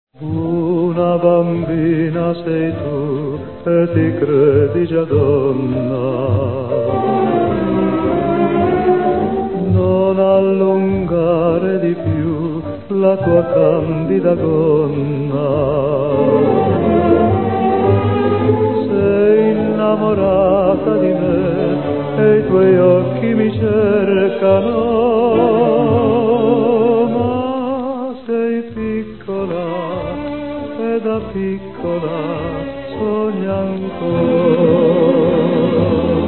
Una bambina sei tu e ti credi già donna, non allungare di più la tua candida gonna. Sei innamorata di me e i tuoi occhi mi cercano, ma sei piccola e da piccola sogni ancora.